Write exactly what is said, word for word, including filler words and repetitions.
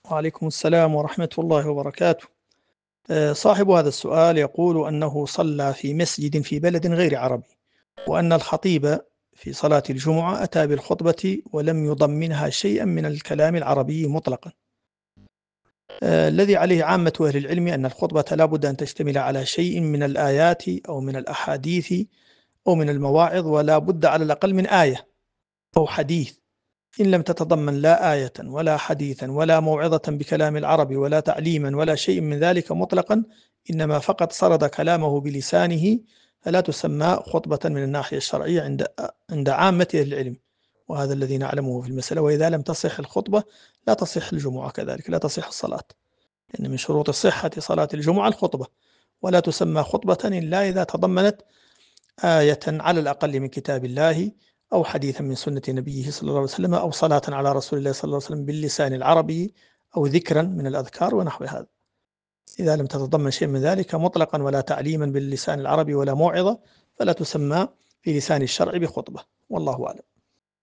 وعليكم السلام ورحمة الله وبركاته. آه، صاحب هذا السؤال يقول أنه صلى في مسجد في بلد غير عربي، وأن الخطيب في صلاة الجمعة أتى بالخطبة ولم يضمنها شيئا من الكلام العربي مطلقا. آه، الذي عليه عامة أهل العلم أن الخطبة لا بد أن تشتمل على شيء من الآيات أو من الأحاديث أو من المواعظ، ولا بد على الأقل من آية أو حديث. إن لم تتضمن لا آية ولا حديثا ولا موعظة بكلام العرب ولا تعليما ولا شيء من ذلك مطلقا، إنما فقط سرد كلامه بلسانه، فلا تسمى خطبة من الناحية الشرعية عند عند عامة أهل العلم، وهذا الذي نعلمه في المسألة. وإذا لم تصح الخطبة لا تصح الجمعة كذلك، لا تصح الصلاة، لأن من شروط صحة صلاة الجمعة الخطبة، ولا تسمى خطبة إلا إذا تضمنت آية على الأقل من كتاب الله، أو حديثا من سنة نبيه صلى الله عليه وسلم، أو صلاة على رسول الله صلى الله عليه وسلم باللسان العربي، أو ذكرا من الأذكار ونحو هذا. إذا لم تتضمن شيء من ذلك مطلقا ولا تعليما باللسان العربي ولا موعظة، فلا تسمى في لسان الشرع بخطبة، والله أعلم.